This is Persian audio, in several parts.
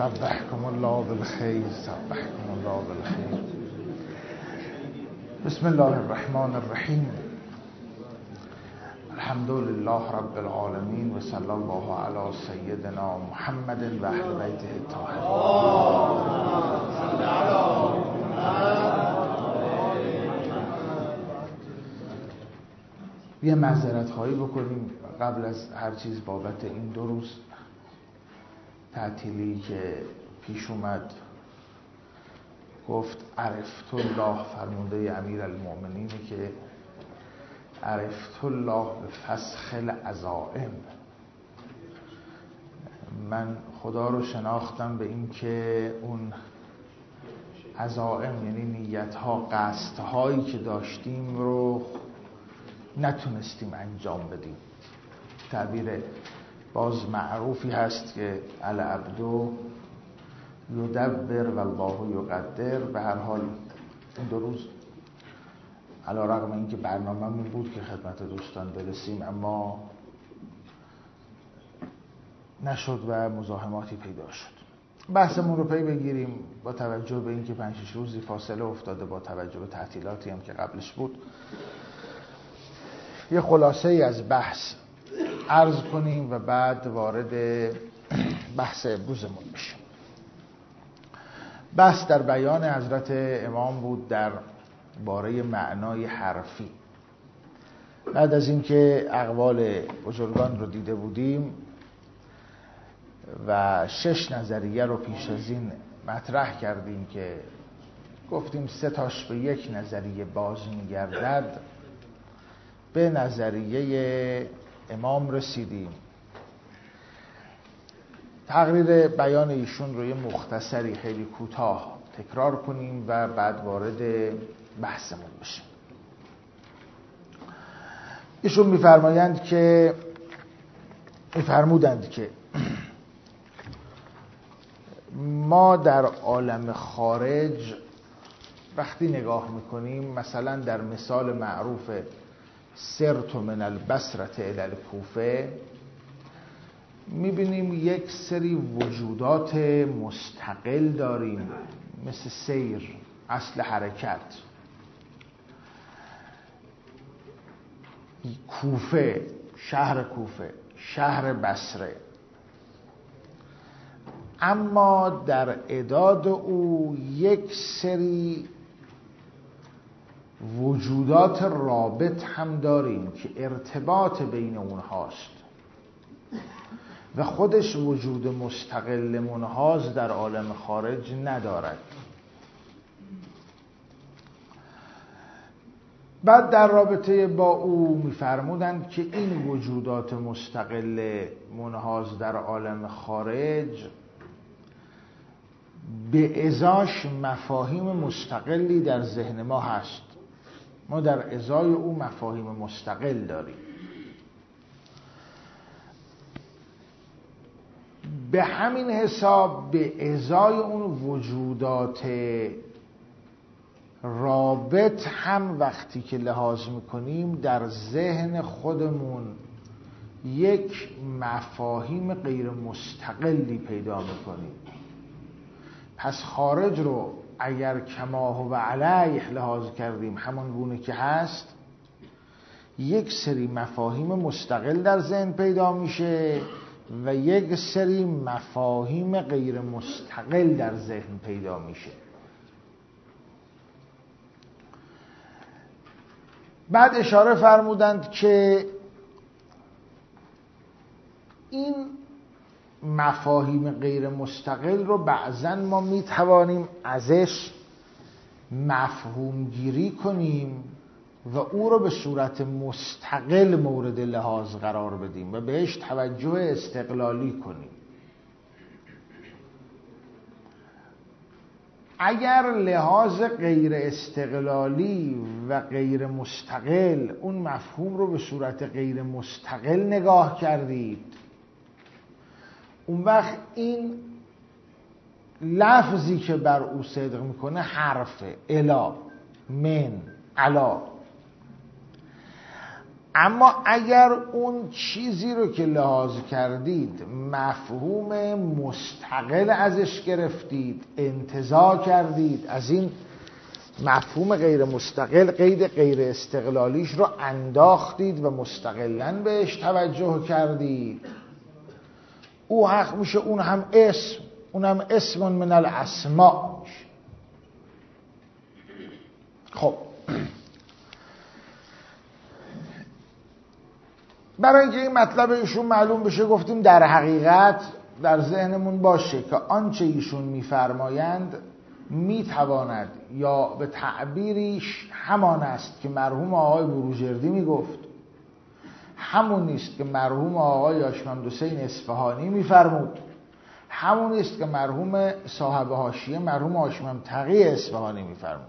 صبحكم الله بالخير صبحكم الله بالخير. بسم الله الرحمن الرحیم. الحمد لله رب العالمین و صلی الله علی سیدنا محمد و اهل بیته الطاهرین. یه معذرت خواهی بکنیم قبل از هر چیز بابت این 2 روز تعطیلی که پیش اومد. گفت عرفت الله، فرموده امیرالمؤمنین که عرفت الله به فسخ العزائم، من خدا رو شناختم به این که اون عزائم یعنی نیت‌ها، قصدهایی که داشتیم رو نتونستیم انجام بدیم. تعبیر باز معروفی هست که العبد یدبر و الله یقدر. به هر حال این 2 روز علی رغم اینکه برنامه‌مون بود که خدمت دوستان برسیم اما نشد و مزاحماتی پیدا شد. بحثمون رو پی بگیریم با توجه به اینکه 5-6 روزی فاصله افتاده، با توجه به تعطیلاتی هم که قبلش بود. یه خلاصه ای از بحث عرض کنیم و بعد وارد بحث امروزمون بشیم. بحث در بیان حضرت امام بود در باره معنای حرفی. بعد از اینکه اقوال بزرگان رو دیده بودیم و 6 نظریه رو پیش از این مطرح کردیم که گفتیم 3 تاش به یک نظریه باز می‌گردد، به نظریه امام رسیدیم. تقریر بیان ایشون رو یه مختصری خیلی کوتاه تکرار کنیم و بعد وارد بحثمون بشیم. ایشون میفرمودند که ما در عالم خارج وقتی نگاه میکنیم، مثلا در مثال معروف سرت من البصره الی الکوفه، میبینیم یک سری وجودات مستقل داریم مثل سیر، اصل حرکت. کوفه، شهر بصره، اما در اعداد او یک سری وجودات رابط هم داریم که ارتباط بین اونهاست و خودش وجود مستقل منحاز در عالم خارج ندارد. بعد در رابطه با او می‌فرمودند که این وجودات مستقل منحاز در عالم خارج به ازاش مفاهیم مستقلی در ذهن ما هست. ما در ازای او مفاهیم مستقل داریم. به همین حساب به ازای اون وجودات رابط هم وقتی که لحاظ میکنیم در ذهن خودمون یک مفاهیم غیر مستقلی پیدا میکنیم. پس خارج رو اگر کما و علیه لحاظ کردیم همون گونه که هست، یک سری مفاهیم مستقل در ذهن پیدا میشه و یک سری مفاهیم غیر مستقل در ذهن پیدا میشه. بعد اشاره فرمودند که این مفاهیم غیر مستقل رو بعضاً ما میتوانیم ازش مفهوم گیری کنیم و او رو به صورت مستقل مورد لحاظ قرار بدیم و بهش توجه استقلالی کنیم. اگر لحاظ غیر استقلالی و غیر مستقل اون مفهوم رو به صورت غیر مستقل نگاه کردید، اون وقت این لفظی که بر او صدق میکنه حرف الا، من، علا، اما اگر اون چیزی رو که لحاظ کردید مفهوم مستقل ازش گرفتید، انتزاع کردید، از این مفهوم غیر مستقل قید غیر استقلالیش رو انداختید و مستقلاً بهش توجه کردید، او حق میشه، اون هم اسم من الاسماء میشه. خب برای اینکه این مطلب ایشون معلوم بشه گفتیم در حقیقت در ذهنمون باشه که آنچه ایشون میفرمایند میتواند یا به تعبیریش همان است که مرحوم آقای بروجردی میگفت، همون نیست که مرحوم آقای یاشمندحسین اصفهانی میفرمود، همون نیست که مرحوم صاحب حاشیه مرحوم هاشم تقی اصفهانی میفرمود.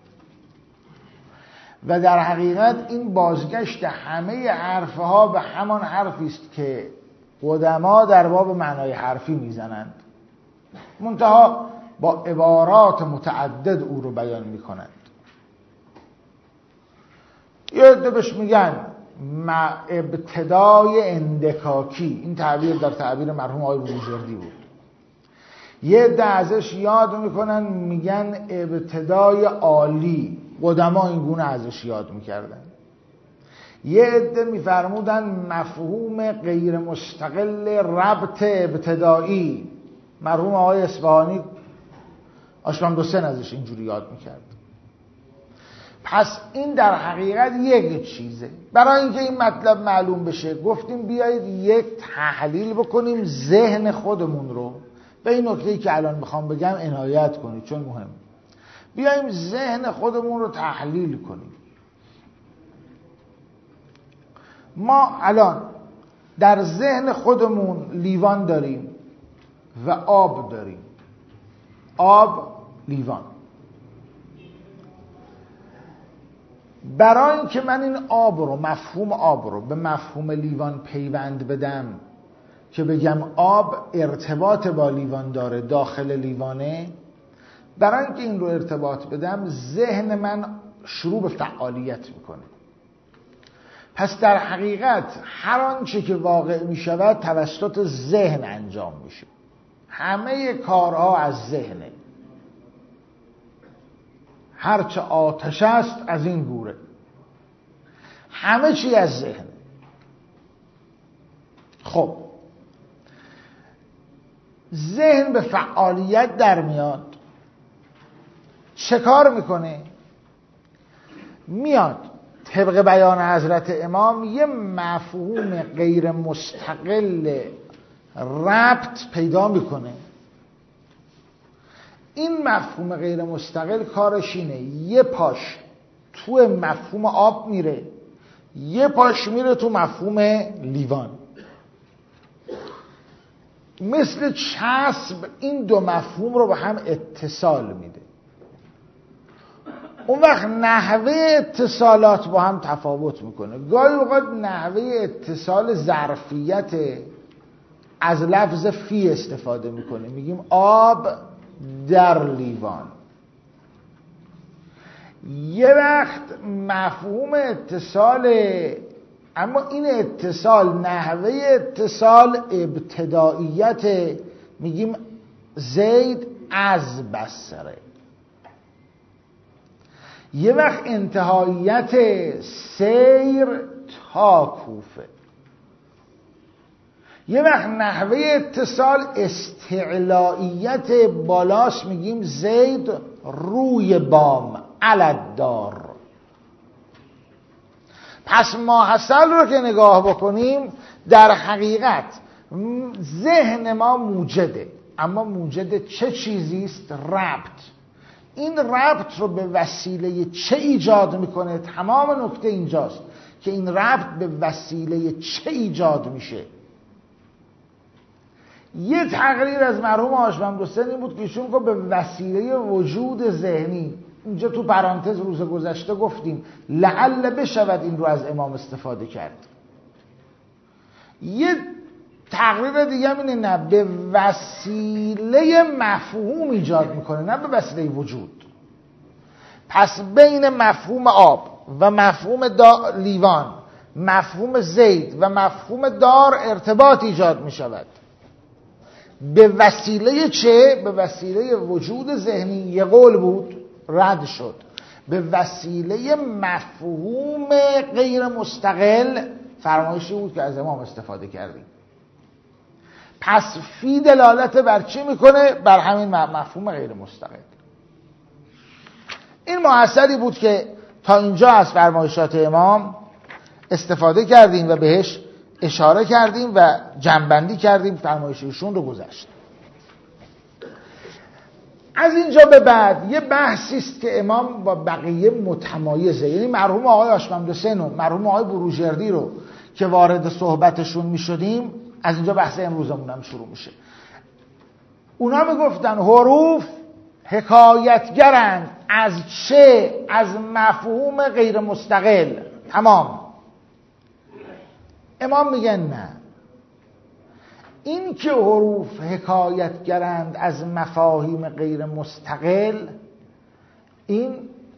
و در حقیقت این بازگشت همه حرفها به همان حرفی است که قدما در باب معنای حرفی میزنند، منتها با عبارات متعدد او رو بیان میکنند. یه عده بهش میگن ابتدای اندکاکی، این تعبیر در تعبیر مرحوم آقای بروجردی بود. یه عده ازش یاد میکنن میگن ابتدای عالی، قدما این گونه ازش یاد میکردن. یه عده میفرمودن مفهوم غیر مستقل ربط ابتدایی، مرحوم آقای اصفهانی آشمندحسین ازش اینجوری یاد میکرد. پس این در حقیقت یک چیزه. برای اینکه این مطلب معلوم بشه گفتیم بیایید یک تحلیل بکنیم ذهن خودمون رو. به این نکته‌ای که الان میخوام بگم عنایت کنید چون مهم. بیاییم ذهن خودمون رو تحلیل کنیم. ما الان در ذهن خودمون لیوان داریم و آب داریم. آب، لیوان. برای اینکه من این آب رو، مفهوم آب رو به مفهوم لیوان پیوند بدم که بگم آب ارتباط با لیوان داره، داخل لیوانه، برای اینکه این رو ارتباط بدم ذهن من شروع به فعالیت میکنه. پس در حقیقت هر آنچه که واقع میشود توسط ذهن انجام میشه. همه کارها از ذهنه. هرچه آتش است از این گوره. همه چی از ذهنه. خب ذهن به فعالیت در میاد. چه کار میکنه؟ میاد طبق بیان حضرت امام یه مفهوم غیر مستقل ربط پیدا میکنه. این مفهوم غیر مستقل کارش اینه یه پاش تو مفهوم آب میره، یه پاش میره تو مفهوم لیوان. مثل چسب این دو مفهوم رو به هم اتصال میده. اون وقت نحوه اتصالات با هم تفاوت میکنه. گاهی اوقات نحوه اتصال ظرفیت از لفظ فی استفاده میکنه، میگیم آب در لیوان. یه وقت مفهوم اتصال، اما این اتصال نحوه اتصال ابتداییت، میگیم زید از بصره. یه وقت انتهاییت سیر تا کوفه. یه وقت نحوه اتصال استعلائیت بالاست، میگیم زید روی بام علددار. پس ماحصل رو که نگاه بکنیم در حقیقت ذهن ما موجده، اما موجد چه چیزی است؟ ربط. این ربط رو به وسیله چه ایجاد میکنه؟ تمام نکته اینجاست که این ربط به وسیله چه ایجاد میشه. یه تقریر از مرحوم هاشم‌حسین این بود که ایشون گفت به وسیله وجود ذهنی. اینجا تو پرانتز روز گذشته گفتیم لعل بشود این رو از امام استفاده کرد. یه تقریر دیگه هم اینه نه به وسیله مفهوم ایجاد میکنه، نه به وسیله وجود. پس بین مفهوم آب و مفهوم لیوان مفهوم زید و مفهوم دار ارتباط ایجاد می شود. به وسیله چه؟ به وسیله وجود ذهنی. یه قول بود رد شد. به وسیله مفهوم غیر مستقل، فرمایشی بود که از امام استفاده کردیم. پس فی دلالت بر چی میکنه؟ بر همین مفهوم غیر مستقل. این محصلی بود که تا اینجا از فرمایشات امام استفاده کردیم و بهش اشاره کردیم و جمع‌بندی کردیم، فرمایششون رو گذشت. از اینجا به بعد یه بحثی است که امام با بقیه متمایزه. یعنی مرحوم آقای هاشم‌دوسن و مرحوم آقای بروجردی رو که وارد صحبتشون میشدیم، از اینجا بحث امروزمون هم شروع میشه. اونا میگفتن حروف حکایتگرند از چه؟ از مفهوم غیر مستقل. تمام. امام میگن نه، این که حروف حکایتگرند از مفاهیم غیر مستقل این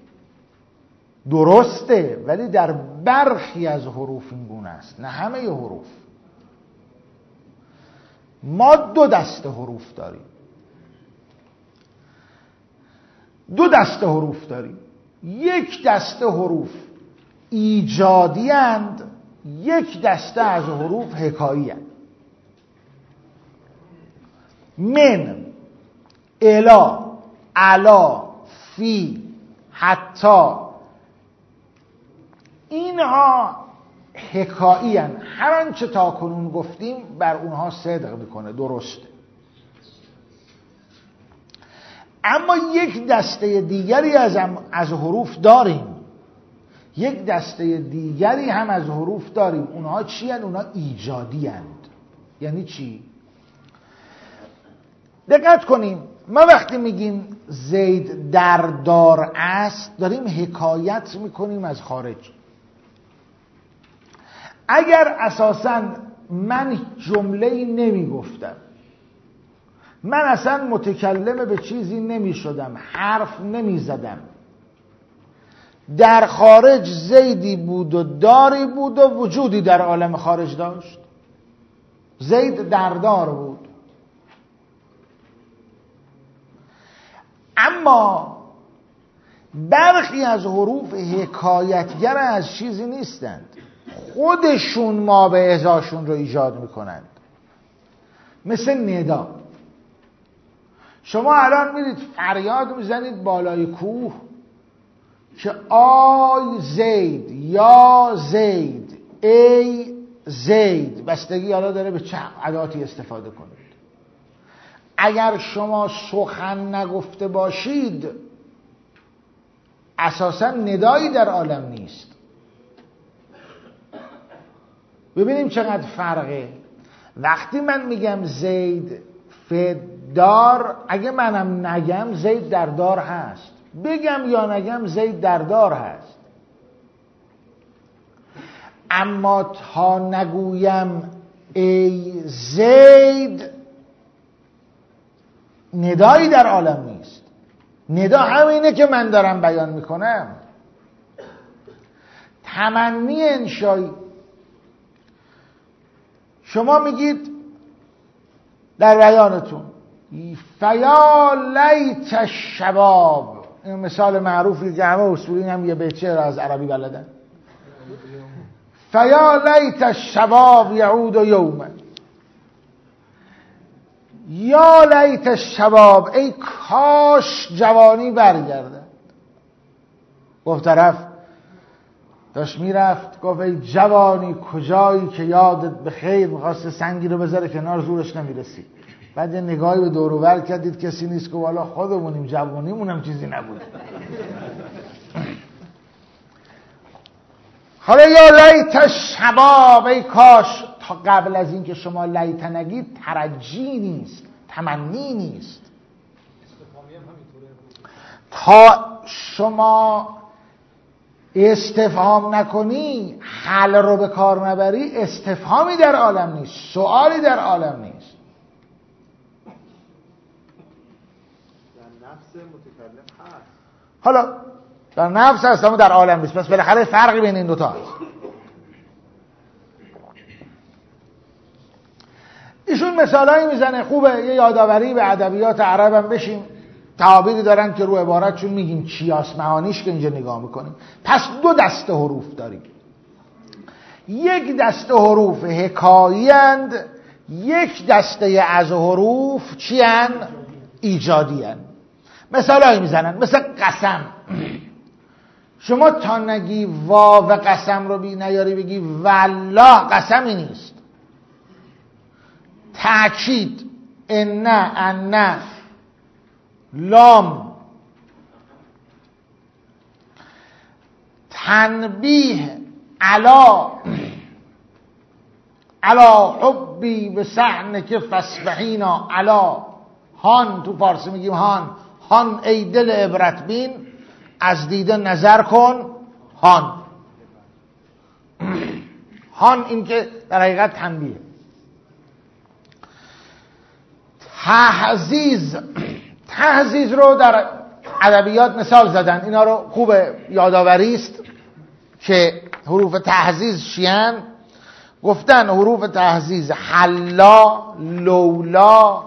درسته، ولی در برخی از حروف این گونه است، نه همه حروف. ما دو دسته حروف داریم. دو دسته حروف داریم. یک دسته حروف ایجادی اند، یک دسته از حروف حکایی اند. من، الا، علا، فی، حتی، اینها حکایی اند. هر آنچه تا کنون گفتیم بر اونها صدق میکنه، درسته. اما یک دسته دیگری از حروف داریم. یک دسته دیگری هم از حروف داریم. اونها چی هستند؟ اونها ایجادی هستند. یعنی چی؟ دقت کنیم، ما وقتی میگیم زید در دار است داریم حکایت میکنیم از خارج. اگر اساساً من جمله‌ای نمیگفتم، من اصلا متکلم به چیزی نمیشدم، حرف نمیزدم، در خارج زیدی بود و داری بود و وجودی در عالم خارج داشت. زید دردار بود. اما برخی از حروف حکایتگر از چیزی نیستند، خودشون ما به ازاشون رو ایجاد میکنند. مثل ندا. شما الان میرید فریاد میزنید بالای کوه که آی زید، یا زید، ای زید، بستگی حالا داره به چه اداتی استفاده کنید. اگر شما سخن نگفته باشید اساسا ندایی در عالم نیست. ببینیم چقدر فرقه. وقتی من میگم زید فدار، اگه منم نگم زید در دار هست، بگم یا نگم زید در دار هست. اما تا نگویم ای زید ندایی در عالم نیست. ندا همینه که من دارم بیان میکنم. تمنی انشایی. شما میگید در بیانتون فیا لیت الشباب، این مثال معروفی که همه اصولین هم یه بیچه را از عربی بلدن. فیا لیت الشباب یعود یوما، یا لیت الشباب، ای کاش جوانی برگردد. گفت طرف داشت میرفت، گفت ای جوانی کجایی که یادت به خیر، میخواست سنگی رو بذاره کنار، زورش نمیرسید. بعد یه نگاهی به دور و بر کردید کسی نیست، که والا خودمونیم، جوانیمون هم چیزی نبود. حالا یا لیت الشباب، ای کاش، تا قبل از این که شما لیت نگید ترجی نیست، تمنی نیست. تا شما استفهام نکنی، حل رو به کار نبری، استفهامی در عالم نیست، سوالی در عالم نیست. در نفس متکلم هست. حالا در نفس هست اما در عالم نیست. پس بالاخره فرقی بین این دوتا هست. ایشون مثالایی میزنه. خوبه یه یادآوری به ادبیات عرب هم بشیم. تعابیری دارن که رو عبارتشون میگیم چیاس معانیش که اینجا نگاه میکنیم. پس دو دسته حروف داریم. یک دسته حروف حکایی اند، یک دسته از حروف چی اند؟ ایجادی اند. مثالایی میزنن مثل قسم. شما تا نگی واو قسم رو نیاری بگی والله قسمی نیست. تأکید ان لام، تنبیه علا حبی به سحنک فسبحینا علا، هان تو فارسی میگیم هان ای دل عبرت بین، از دیده نظر کن هان. هان این که در حقیقت تنبیه. تهزیز رو در ادبیات مثال زدن. اینا رو خوب یادآوری است که حروف تهزیز چیان. گفتن حروف تهزیز حلا، لولا،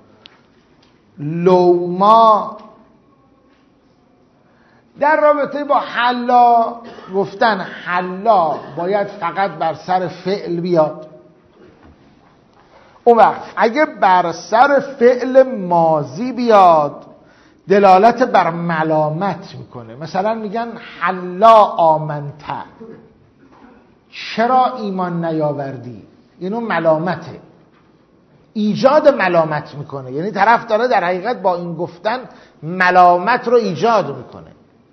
لوما. در رابطه با حلا گفتن حلا باید فقط بر سر فعل بیاد. اون وقت اگه بر سر فعل ماضی بیاد دلالت بر ملامت میکنه. مثلا میگن حلا آمنت، چرا ایمان نیاوردی؟ اینو ملامته، ایجاد ملامت میکنه. یعنی طرف داره در حقیقت با این گفتن ملامت رو ایجاد میکنه.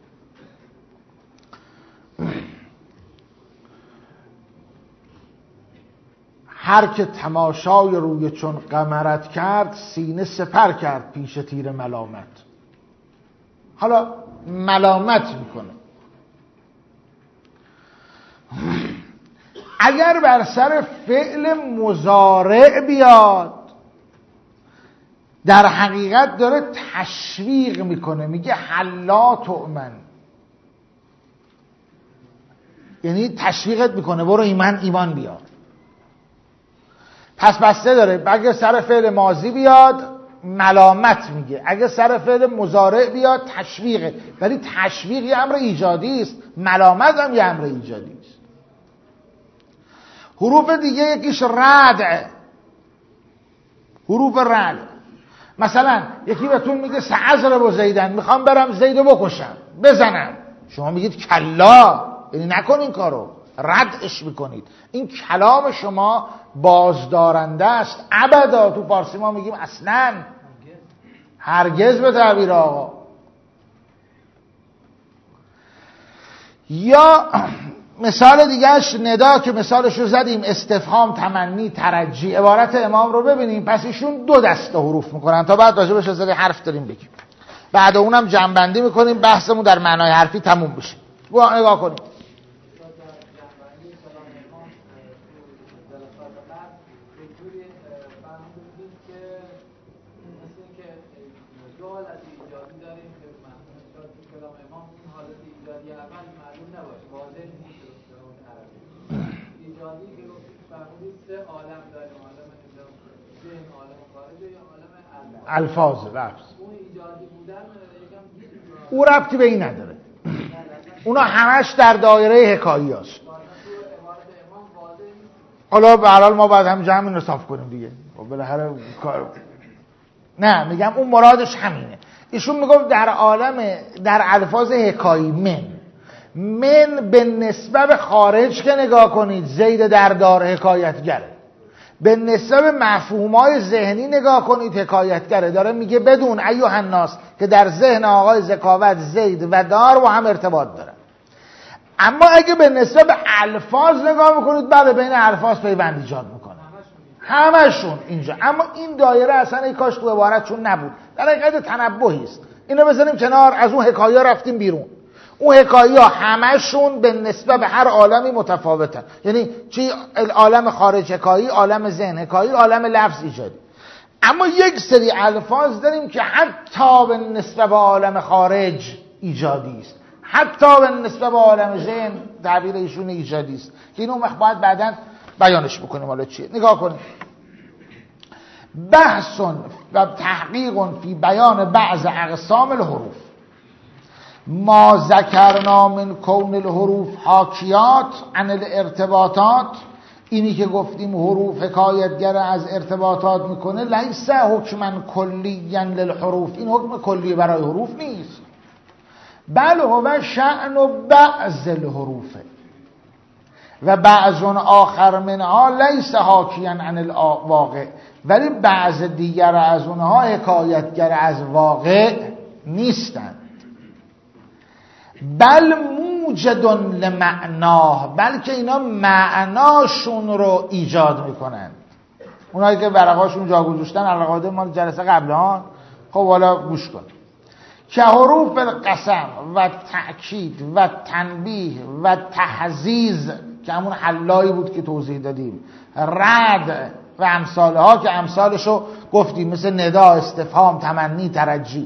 هر که تماشای روی چون قمرت کرد، سینه سپر کرد پیش تیر ملامت. حالا ملامت میکنه. اگر بر سر فعل مضارع بیاد در حقیقت داره تشویق میکنه، میگه حلا تؤمن، یعنی تشویقت میکنه برو ایمان بیار. پس بسته داره. اگه سر فعل ماضی بیاد ملامت میگه، اگه سر فعل مضارع بیاد تشویقه. ولی تشویق یه امر ایجادی است، ملامت هم یه امر ایجادی است. حروف دیگه یکیش ردع. حروف ردع مثلا یکی بهتون میگه سأضرب زیدن، میخوام برم زیدو بکشم بزنم، شما میگید کلا، یعنی نکن این کارو، ردش میکنید. این کلام شما بازدارنده است. ابدا تو فارسی ما میگیم اصلا، هرگز به تعبیر آقا. یا مثال دیگهش ندا که مثالش رو زدیم، استفهام، تمنی، ترجی. عبارت امام رو ببینیم. پس ایشون دو دسته حروف میکنن. تا بعد راجبش از حرف داریم بگیم، بعد اونم جمع‌بندی میکنیم، بحثمون در معنای حرفی تموم بشه. نگاه کنیم. الفاظ لفظ او ربطی به این نداره. اونا همش در دایره حکایی هست. حالا به هر حال ما باید هم جمع نصاف کنیم دیگه. بالاخره کار نه، میگم اون مرادش همینه. ایشون میگفت در الفاظ حکایی من به نسبت به خارج که نگاه کنید زید در دار حکایتگره، به نسبت مفهومای ذهنی نگاه کنید حکایتگره. داره میگه بدون ایها الناس که در ذهن آقای ذکاوت زید و دار با هم ارتباط داره. اما اگه به نسبت به الفاظ نگاه میکنید بله بین الفاظ پیوند ایجاد میکنه همشون اینجا. اما این دایره اصلا ای کاش تو عبارتشون نبود. در حقیقت تنبهی است. اینو بذاریم کنار، از اون حکایه رفتیم بیرون. اون حکایه همشون به نسبت به هر عالمی متفاوتن. یعنی چی؟ عالم خارج حکایی، عالم ذهن حکایی، عالم لفظ ایجادی. اما یک سری الفاظ داریم که حتی به نسبت به عالم خارج ایجادی است، حتی به نسبت به عالم ذهن تعبیر ایشون ایجادی است که اینو باید بعداً بیانش بکنیم. حالا چیه؟ نگاه کنیم. بحث و تحقیق فی بیان بعض اقسام الحروف. ما ذکرنا من کون الحروف حاکیات عن الارتباطات، اینی که گفتیم حروف حکایتگر از ارتباطات میکنه، لیس حکما کلیا للحروف، این حکم کلی برای حروف نیست، بل هو شأن و بعض الحروف و بعض آخر منها لیس حاکیا عن الواقع، ولی بعض دیگر از اونها حکایتگر از واقع نیستند. بل موجد لمعناه، بلکه اینا معناشون رو ایجاد میکنند. اونایی که ورقاشون جا گذاشتن علاقه مال جلسه قبلان، خب حالا گوش کن. که حروف القسم و تأکید و تنبیه و تحزیز که همون حلایی بود که توضیح دادیم، رد و امثالها که امثالشو گفتیم، مثل ندا، استفهام، تمنی، ترجی.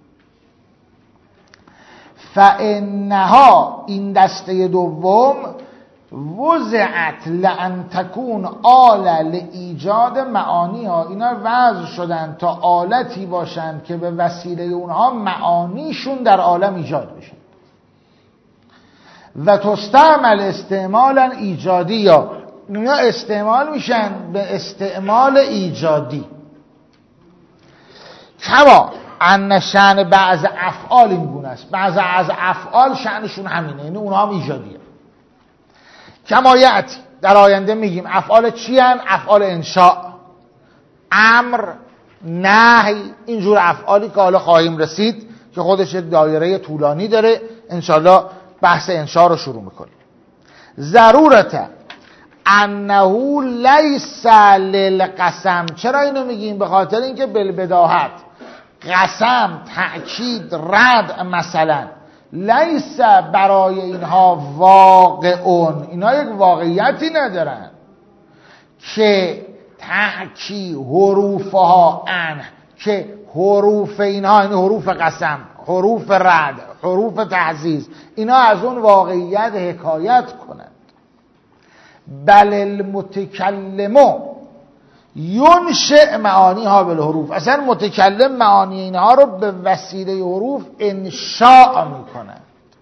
فانها، این دسته دوم، وضعت لان تکون آله لایجاد معانی ها، اینا وضع شدن تا آلتی باشند که به وسیله اونها معانیشون در عالم ایجاد بشن. و تستعمل استعمالا ایجادی، یا اینا استعمال میشن به استعمال ایجادی. کما ان شأن بعض افعال این گونه است، بعض از افعال شأنشون همینه، یعنی اونها هم ایجادیه. کما یأتی، در آینده میگیم افعال چی هن؟ افعال انشاء، امر، نهی، اینجور افعالی که حالا خواهیم رسید که خودش یک دایره طولانی داره. انشاءالله بحث انشاء رو شروع میکنیم. ضرورت انه لیس للقسم، چرا اینو میگیم؟ به خاطر اینکه بالبداهت قسم، تأکید، رد مثلا لیس برای اینها واقعون، اینا یک واقعیتی ندارن که تحکی حروفها ان، که حروف اینها، این حروف قسم، حروف رد، حروف تحزیز، اینا از اون واقعیت حکایت کنند. بل المتکلمو ینشئ معانی ها بالحروف، اصلا متکلم معانی اینها رو به وسیله حروف انشاء میکنند.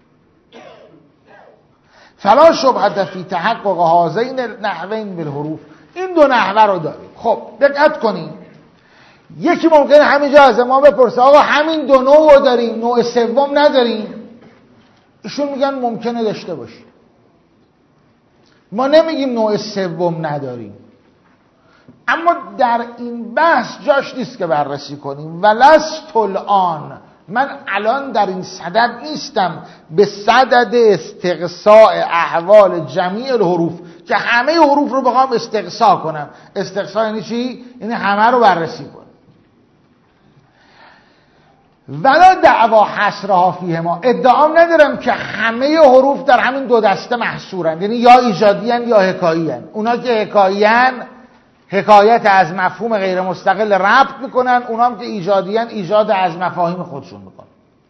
فلا شبهة فی تحقق هذین النحوین بالحروف، این دو نحوه رو داریم. خب دقت کنیم، یکی ممکنه همینجا از ما بپرسه آقا همین دو نوع رو داریم، نوع سوم نداریم؟ ایشون میگن ممکنه داشته باشیم، ما نمیگیم نوع سوم نداریم. اما در این بحث جاش نیست که بررسی کنیم. ولست الان، من الان در این صدد نیستم به صدد استقصاء احوال جمیع الحروف که همه حروف رو بخوام استقصا کنم. استقصا یعنی چی؟ یعنی همه رو بررسی کنم. ولا دعوا حصرها فیهما، ادعام ندارم که همه حروف در همین دو دسته محصورن، یعنی یا ایجادیان یا حکاییان. اونا که حکاییان حکایت از مفهوم غیر مستقل ربط میکنن، اونا هم که ایجادیان ایجاد از مفاهیم خودشون میکنن.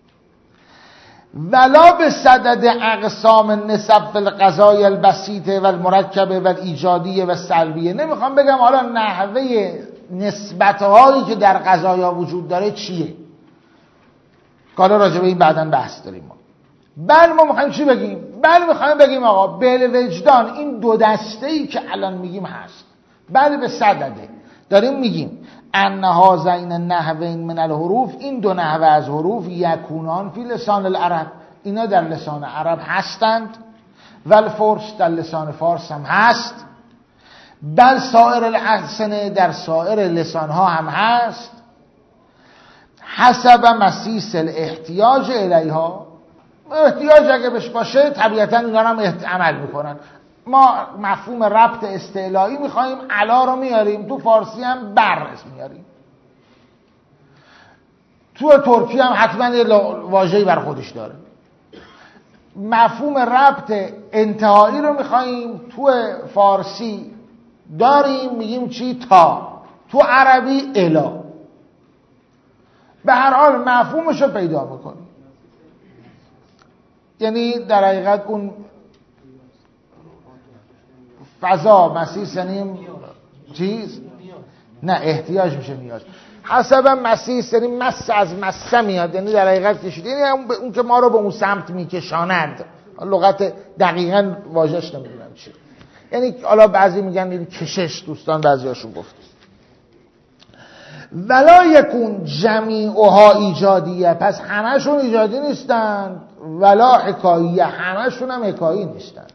ولا به صدد اقسام نسب فی القضایا البسیطه و المرکبه و ایجادیه و سلبیه. نمیخوام بگم حالا نحوه نسبتهایی که در قضایا وجود داره چیه، حالا راجع به این بعداً بحث داریم ما. بل ما میخوایم چی بگیم؟ بل میخوایم بگیم آقا بالوجدان این دو دسته‌ای که الان میگیم هست. بل به صدده داریم میگیم ان هذین النحوین من الحروف، این دو نحوه از حروف یکونان فی لسان العرب، اینا در لسان عرب هستند، و الفرس در لسان فارس هم هست، بل سایر الالسنه در سایر لسان ها هم هست، حسب مسیس الاحتیاج الیها، احتیاج اگه بهش باشه طبیعتا اینا هم عمل میکنن. ما مفهوم ربط استعلایی میخواییم، علا رو میاریم، تو فارسی هم بر میاریم، تو ترکی هم حتما یه واژه‌ای بر خودش داره. مفهوم ربط انتهایی رو میخواییم، تو فارسی داریم، میگیم چی؟ تا. تو عربی الا. به هر حال مفهومش رو پیدا میکنیم. یعنی در حقیقت اون فضا مسیس یعنی چیز نه احتیاج میشه نیاز. حسب مسیس یعنی مس از مسه میاد، یعنی در حقیقت کشید، یعنی اون که ما رو به اون سمت میکشاند. لغت دقیقاً واژه‌اش نمیدونم چیه، یعنی حالا بعضی میگن این کشش، دوستان بعضیاشون گفت ولا یکون جمیعها ایجادیه، پس همشون ایجادی نیستند، ولا حکاییه، همشون هم حکایی نیستند.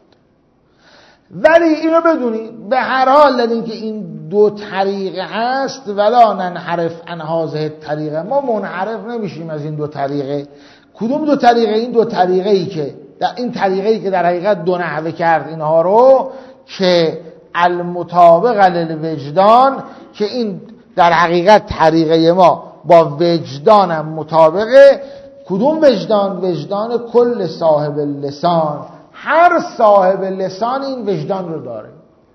ولی اینو بدونید به هر حال داریم که این دو طریقه هست، ولا ننحرف عن هذه طریقه، ما منحرف نمیشیم از این دو طریقه. کدوم دو طریقه؟ این دو طریقه‌ای که این طریقه‌ای که در حقیقت دو نحوه کرد اینها رو، که المطابق للوجدان، که این در حقیقت طریقه ما با وجدانم مطابقه. کدوم وجدان؟ وجدان کل صاحب لسان، هر صاحب لسان این وجدان رو داره.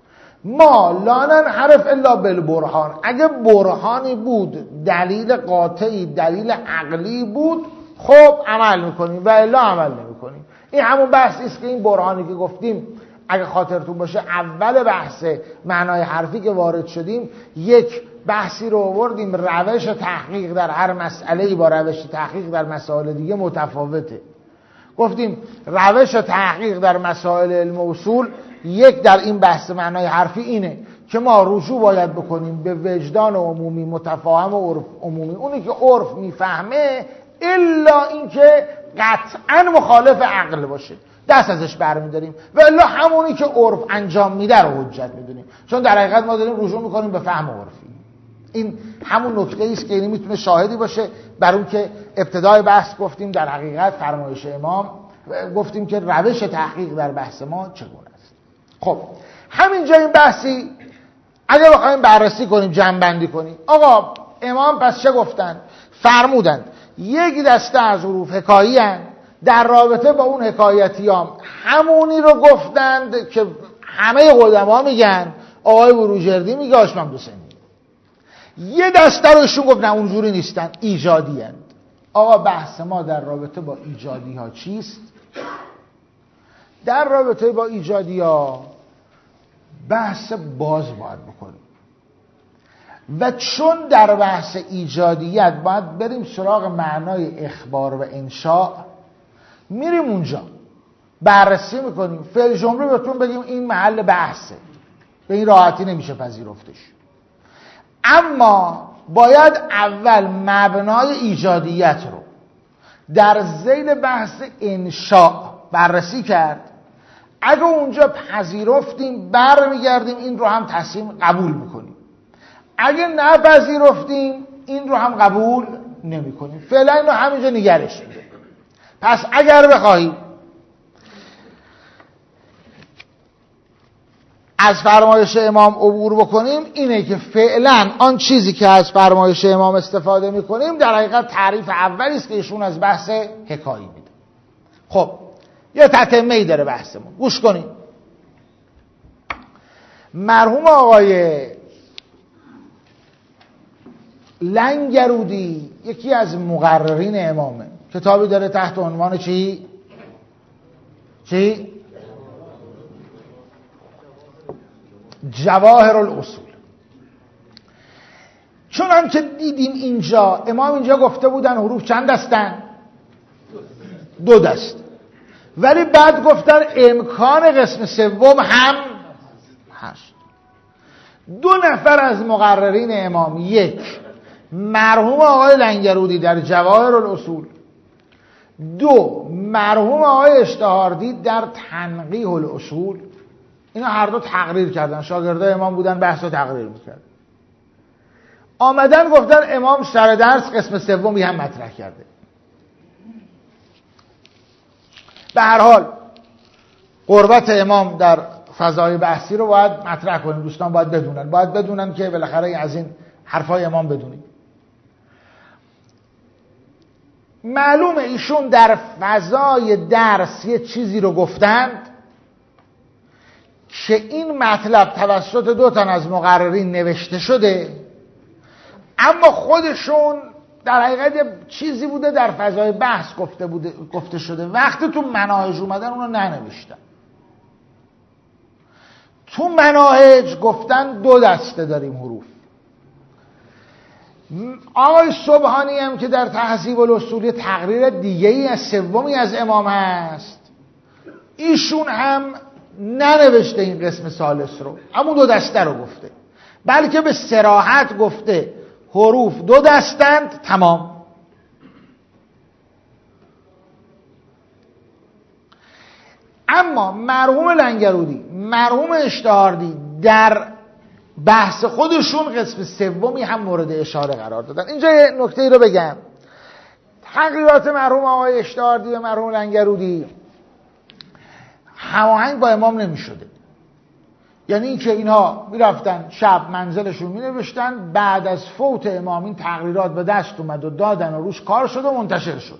ما لا ننحرف الا بالبرهان، اگه برهانی بود، دلیل قاطعی، دلیل عقلی بود، خب عمل میکنیم و الا عمل نمیکنیم. این همون بحثی است که این برهانی که گفتیم، اگه خاطرتون باشه اول بحث معنای حرفی که وارد شدیم، یک بحثی رو آوردیم، روش تحقیق در هر مسئله‌ای با روش تحقیق در مسائل دیگه متفاوته. گفتیم روش تحقیق در مسائل علم و اصول، یک در این بحث معنای حرفی اینه که ما رجوع باید بکنیم به وجدان عمومی متفاهم و عرف عمومی، اونی که عرف میفهمه، الا اینکه قطعا مخالف عقل باشه دست ازش برمی‌داریم، و الا همونی که عرف انجام میده رو حجت میدونیم، چون در حقیقت ما داریم رجوع میکنیم به فهم عرفی. این همون نکته است که این میتونه شاهدی باشه بر اون که ابتدای بحث گفتیم در حقیقت فرمایش امام، گفتیم که روش تحقیق در بحث ما چگونه است. خب همینجا این بحثی اگه بخوایم بررسی کنیم، جمع‌بندی کنیم، آقا امام پس چه گفتن؟ فرمودن یک دسته از حروف حکایی هستند، در رابطه با اون حکایتیام همونی رو گفتند که همه قدما میگن، آقای بروجردی میگه، آشمم دوسنی. یه دسته رو ایشون گفت نه اونجوری نیستن، ایجادی هستند. آقا بحث ما در رابطه با ایجادی ها چیست؟ در رابطه با ایجادی ها بحث باز باید بکنیم، و چون در بحث ایجادیت باید بریم سراغ معنای اخبار و انشاء، میریم اونجا بررسی میکنیم، فعل جمله بهتون بگیم این محل بحثه، به این راحتی نمیشه پذیرفتش. اما باید اول مبنای ایجادیت رو در ذیل بحث انشاء بررسی کرد. اگه اونجا پذیرفتیم برمیگردیم این رو هم تصمیم قبول میکنیم، اگه نپذیرفتیم این رو هم قبول نمی کنیم. فعلا این رو همینجا نگرش میده. پس اگر بخواهیم از فرمایش امام عبور بکنیم، اینه که فعلا آن چیزی که از فرمایش امام استفاده میکنیم در حقیقت تعریف اولی است که ایشون از بحث حکایی میده. خب یه تتمه‌ای داره بحثمون، گوش کنید. مرحوم آقای لنگرودی یکی از مقررین امامه، کتابی داره تحت عنوان چی؟ جواهر الاصول. چون که دیدیم اینجا امام اینجا گفته بودن حروف چند دستن؟ 2 دست، ولی بعد گفتن امکان قسم سوم هم هست. 2 نفر از مقررین امام، یک مرحوم آقای لنگرودی در جواهر الاصول، 2 مرحوم آقای اشتهاردی در تنقیح الاصول، اینا هر دو تقریر کردن، شاگردای امام بودن، بحث رو تقریر میکرد. آمدن گفتن امام سر درس قسم سومی هم مطرح کرده. به هر حال قربت امام در فضای بحثی رو باید مطرح کنیم، دوستان باید بدونن که بالاخره از این حرفای امام بدونیم. معلومه ایشون در فضای درس یه چیزی رو گفتند که این مطلب توسط 2 تن از مقررین نوشته شده، اما خودشون در حقیقت چیزی بوده در فضای بحث گفته شده، وقتی تو مناهج اومدن اونو ننوشتن. تو مناهج گفتن 2 دسته داریم حروف، آقای سبحانی هم که در تهذیب الاصول تقریر دیگه‌ای از سومی از امام هست، ایشون هم ننوشته این قسم ثالث رو، همون 2 دسته رو گفته، بلکه به صراحت گفته حروف 2 دستند تمام. اما مرحوم لنگرودی، مرحوم اشتهاردی در بحث خودشون قسم سومی هم مورد اشاره قرار دادن. اینجا یه نکته رو بگم، تقریرات مرحوم آقای اشتهاردی و مرحوم لنگرودی هماهنگ با امام نمی شده. یعنی اینکه اینها میرفتن شب منزلشون می نوشتن، بعد از فوت امام این تقریرات به دست اومد و دادن و روش کار شد و منتشر شد.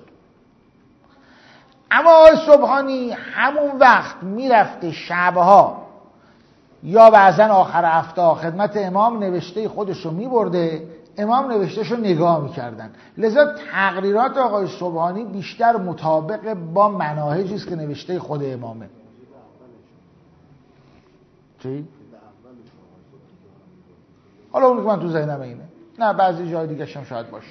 اما آقای سبحانی همون وقت میرفته شبها یا بعضن آخر هفته خدمت امام نوشته خودشو میبرده، امام نوشتهشو نگاه میکردن. لذا تقریرات آقای سبحانی بیشتر مطابق با مناهجی است که نوشته خود امامه. چی؟ حالا اون که من تو ذهنم اینه، نه بعضی جای دیگه هم شاید باشه.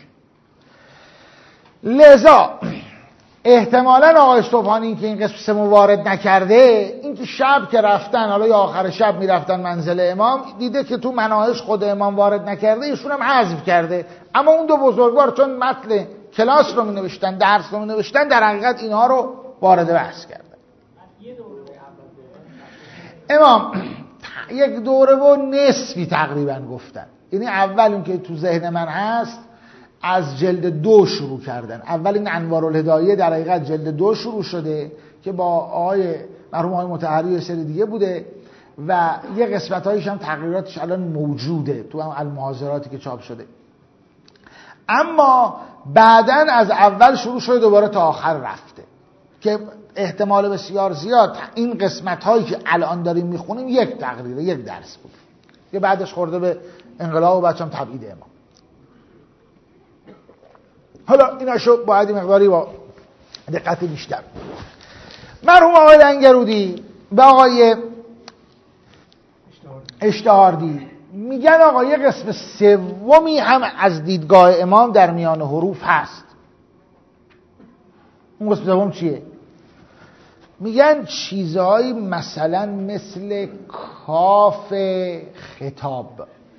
لذا احتمالاً آقای سبحانی که این قسم سوم وارد نکرده، این که شب که رفتن، حالا یا آخر شب میرفتن منزل امام، دیده که تو مناهج خود امام وارد نکرده، ایشون هم حذف کرده. اما اون 2 بزرگوار چون متن کلاس رو می نوشتن، درس رو می نوشتن، در حقیقت اینها رو وارد بحث کردن. امام 1 دوره و نصفی تقریبا گفتن. یعنی اول اون که تو ذهن من هست از جلد 2 شروع کردن. اول این انوارالهدایه در حقیقت جلد 2 شروع شده که با آقای مرحوم آقای مطهری و سری دیگه بوده و یه قسمت‌هایش هم تغییراتش الان موجوده تو هم المحاضراتی که چاپ شده. اما بعدن از اول شروع شده دوباره تا آخر رفته که احتمال بسیار زیاد این قسمت‌هایی که الان داریم میخونیم 1 تقریر 1 درس بود که بعدش خورده به انقلاب و بچم تبعید امام. حالا ایناشو باید مقداری با دقت بیشتر. مرحوم آقای لنگرودی و آقای اشتهاردی میگن آقا یه قسم سومی هم از دیدگاه امام در میان حروف هست. اون قسم سوم چیه؟ میگن چیزهایی مثلا مثل کاف خطاب.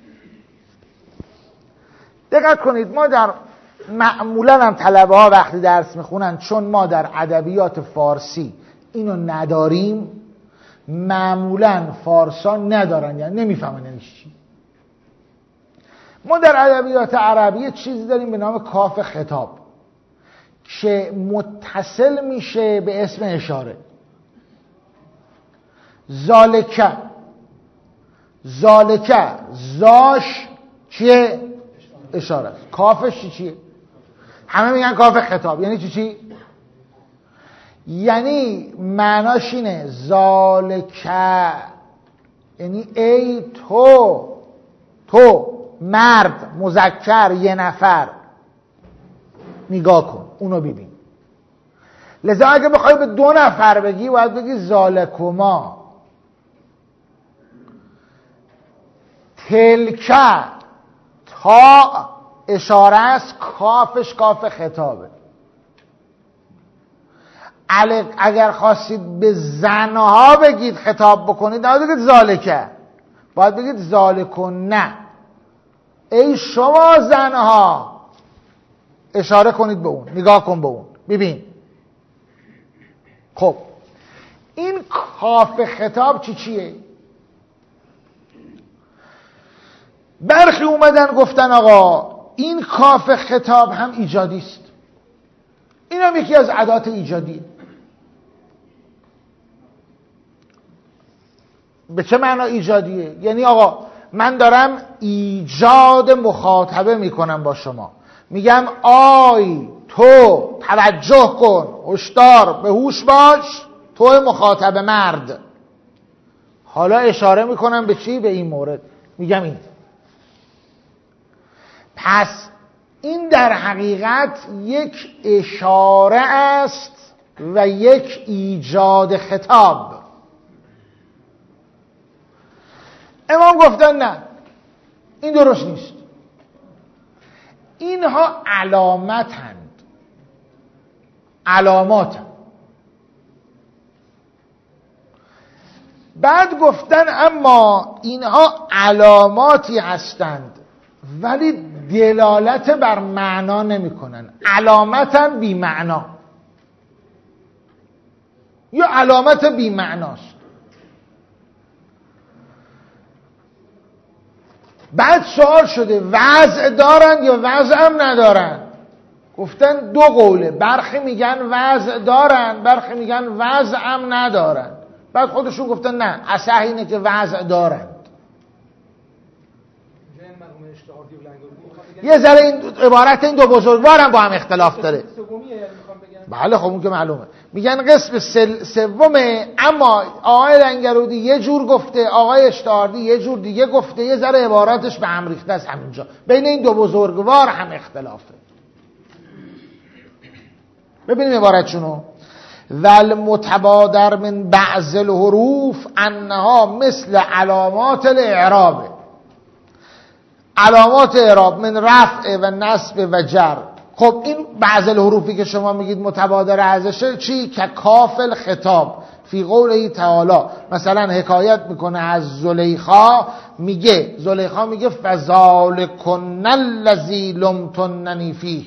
دقت کنید، ما در معمولا هم طلبه ها وقتی درس میخونن، چون ما در ادبیات فارسی اینو نداریم، معمولا فارسا ندارن، یعنی نمیفهمن یعنی چی. ما در ادبیات عربی چیزی داریم به نام کاف خطاب که متصل میشه به اسم اشاره. زالکه زاش چیه؟ اشاره. کافش چیه؟ همه میگن کاف خطاب. یعنی چی؟ یعنی معناش اینه زالکه، یعنی ای تو مرد مذکر 1 نفر، نگاه کن اونو ببین. لذا اگه بخوای به 2 نفر بگی باید بگی زالکما. تلکه تا اشاره است، کافش کاف خطابه. اگر خواستید به زنها بگید خطاب بکنید نباید بگید زالکه، باید بگید زالکن. نه، ای شما زنها، اشاره کنید به اون، نگاه کن به اون، ببین. خب این کاف خطاب چیه؟ برخی اومدن گفتن آقا این کاف خطاب هم ایجادی است، این هم یکی از ادوات ایجادیه. به چه معنا ایجادیه؟ یعنی آقا من دارم ایجاد مخاطبه میکنم با شما، میگم آی تو توجه کن، هشدار، به هوش باش، تو مخاطب مرد. حالا اشاره میکنم به چی؟ به این مورد میگم این. پس این در حقیقت یک اشاره است و یک ایجاد خطاب. امام گفتن نه، این درست نیست. اینها علامتند، علاماتند. بعد گفتن اما اینها علاماتی هستند ولی دلالت بر معنا نمی کنن. علامتن بی معنا یا علامت بی معناست. بعد سوال شده وضع دارن یا وضع هم ندارن؟ گفتن دو قوله، برخی میگن وضع دارن، برخی میگن وضع هم ندارن. بعد خودشون گفتن نه، اصح اینه که وضع دارند. یه ذره این عبارت این دو بزرگوار هم با هم اختلاف داره. بله خب اون که معلومه. میگن قسم سومه، اما آقای لنگرودی یه جور گفته، آقای اشتهاردی یه جور دیگه گفته، یه ذره عباراتش به هم ریخته است. همینجا بین این دو بزرگوار هم اختلافه. ببینیم عبارتشونو. والمتبادر من بعض الحروف انها مثل علامات الاعراب. علامات اعراب من رفع و نصب و جر. خب این بعض الحروفی که شما میگید متبادر ازشه چی؟ که کاف الخطاب فی قوله تعالی. مثلا حکایت میکنه از زلیخا، میگه زلیخا میگه فذالکن الذی لمتننی فیه.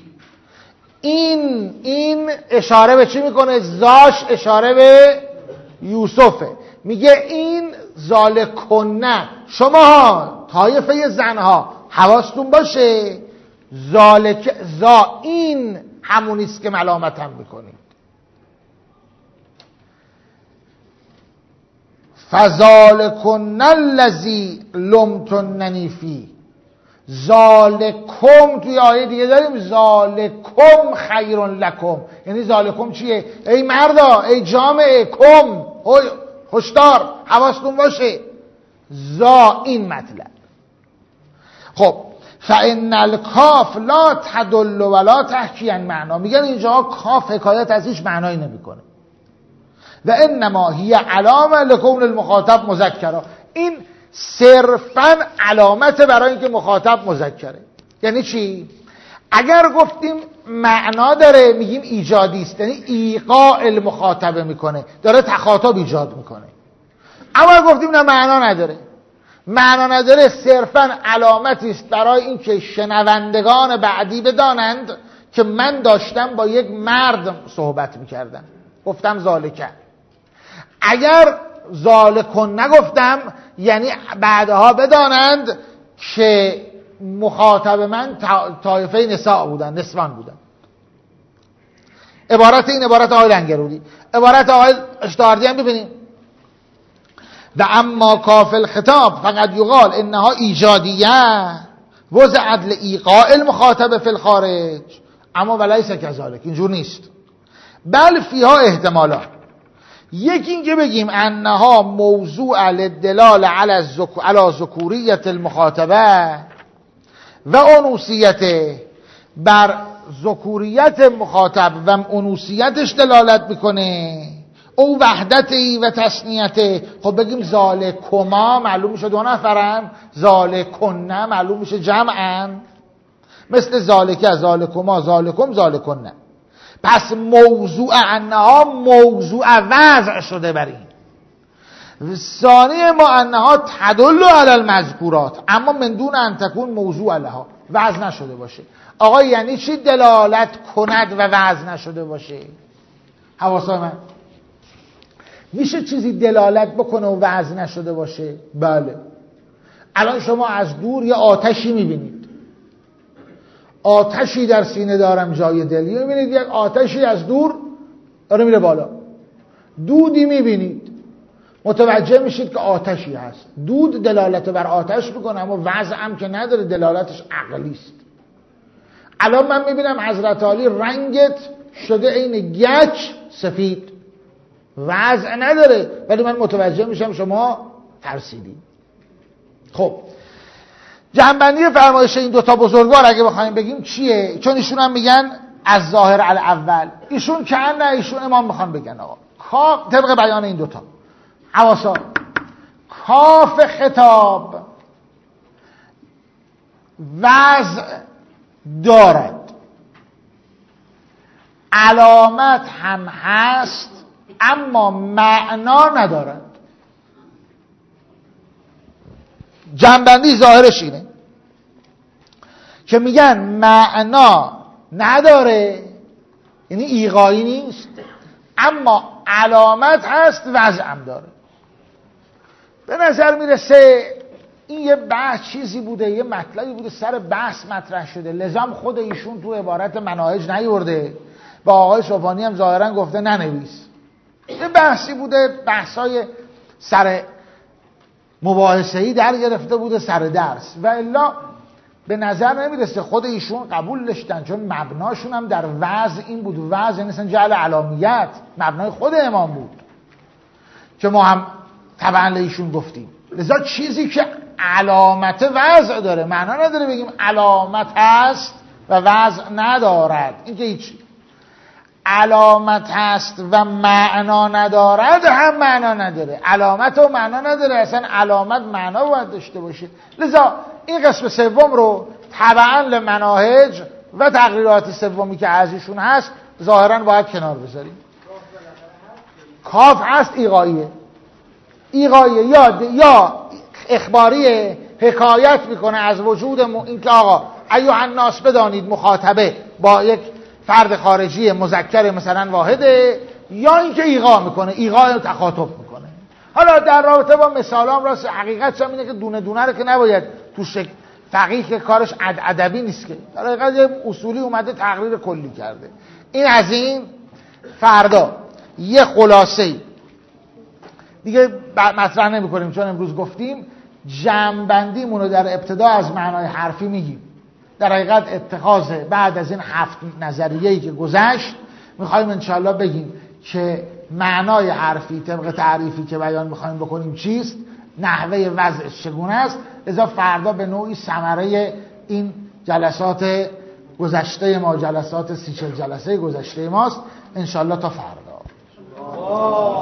این اشاره به چی میکنه؟ زاش اشاره به یوسفه. میگه این ذالکنه، شما طایفه زنها حواستون باشه، ذالک زا این همونیست که ملامتم میکنید. فذالکن الذی لمتننی فیه. ذالکم توی آیه دیگه داریم ذالکم خیر لکم. یعنی ذالکم چیه؟ ای مردا، ای جامعه، کم هشدار، حواستون باشه. ذا این مطلب. خب فان الکاف لا تدل ولا تحکی عن معنا. میگن اینجا کاف حکایت از هیچ معنایی نمیکنه. و انما هی علامه لکون المخاطب مذکرا. این صرفاً علامت برای اینکه مخاطب مذکره. یعنی چی؟ اگر گفتیم معنا داره میگیم ایجادی است، یعنی ایقاع المخاطبه میکنه، داره تخاطب ایجاد میکنه. اما گفتیم نه معنا نداره، معنا نداره، صرفاً علامتی است برای اینکه شنوندگان بعدی بدانند که من داشتم با یک مرد صحبت میکردم، گفتم ذالکه. اگر ذالکن نگفتم یعنی بعدها بدانند که مخاطب من طایفه نساء بودن، نسوان بودن. عبارت این عبارت آقای لنگرودی. عبارت آقای اشتهاردی هم ببینیم. و اما کاف الخطاب فقط یقال انها ایجادیه وضعت لایقاع المخاطب فی الخارج. اما ولیس کذالک، اینجور نیست. بل فیها احتمالات. یکی این که بگیم انها موضوع للدلال علی ذکوریت المخاطبه و انوثیت، بر ذکوریت مخاطب و انوثیتش دلالت میکنه، او وحدتی و تثنیته. خب بگیم ذالکما معلوم میشه دو نفرن، ذالکنه معلوم میشه جمعن، مثل ذالکه، ذالکما، ذالکم، ذالکنه. پس موضوع انها موضوع وضع شده بر این. ثانی ما انها تدل علی المذکورات، اما من دون ان تکون موضوع لها، وضع نشده باشه. آقا یعنی چی دلالت کند و وضع نشده باشه؟ حواسای من میشه چیزی دلالت بکنه و وضع نشده باشه؟ بله. الان شما از دور یه آتشی میبینید، آتشی در سینه دارم جای دلی، میبینید یک آتشی از دور داره میره بالا، دودی میبینید، متوجه میشید که آتشی هست. دود دلالت بر آتش میکنه اما وضع هم که نداره، دلالتش عقلی است. الان من میبینم حضرت علی رنگت شده این گچ سفید، وضع نداره ولی من متوجه میشم شما ترسیدید. خب جنبندی فرمایش این دوتا بزرگوار اگه بخوایم بگیم چیه؟ چون ایشون هم میگن از ظاهر الاول، ایشون که نه، ایشون امام میخوان بگن آقا کاف طبق بیان این دوتا حواسا، کاف خطاب وضع دارد، علامت هم هست اما معنا ندارد. جنبندی ظاهرش اینه که میگن معنا نداره، یعنی ایغایی نیست، اما علامت هست، وضع هم داره. به نظر میرسه این یه بحث چیزی بوده، یه مطلبی بوده سر بحث مطرح شده، لزام خود ایشون تو عبارت مناهج نیورده، با آقای صبحانی هم ظاهرا گفته ننویس. یه بحثی بوده، بحثای سر مباحثه‌ای در گرفته بوده سر درس، و الا به نظر نمیرسه خود ایشون قبول داشتن، چون مبناشون هم در وضع این بود. وضع یعنی مثلا جعل علامیت مبنای خود امام بود که ما هم طبعا ایشون گفتیم. لذا چیزی که علامت وضع داره، معنا نداره بگیم علامت هست و وضع ندارد. این که هیچ علامت هست و معنا ندارد هم معنا نداره، علامت و معنا نداره، اصلا علامت معنا باید داشته باشه. لذا این قسم سوم رو تبعا لمناهج و تقریرات سومی که ازشون هست ظاهرا باید کنار بذاریم. کاف هست ایغاییه یا اخباریه، حکایت میکنه از وجود این که آقا ایها الناس بدانید مخاطبه با یک فرد خارجی مذکر مثلا واحده، یا اینکه ایغا میکنه، ایغا تخاطب میکنه. حالا در رابطه با مثالام راست حقیقتش هم اینه که دونه دونه رو که نباید تو فقیه که کارش ادبی نیست که در حقیقت یه اصولی اومده تقریر کلی کرده. این از این. فردا یه خلاصه دیگه مطرح نمی کنیم چون امروز گفتیم، جمع‌بندیمون رو در ابتدا از معنای حرفی میگیم. در حقیقت اتخاذ بعد از این 7 نظریه‌ای که گذشت میخوایم انشاءالله بگیم که معنای حرفی طبق تعریفی که بیان میخوایم بکنیم چیست، نحوه وضعش چگونه است. لذا فردا به نوعی ثمره این جلسات گذشته ما، جلسات 30-40 جلسه گذشته ماست انشاءالله. تا فردا.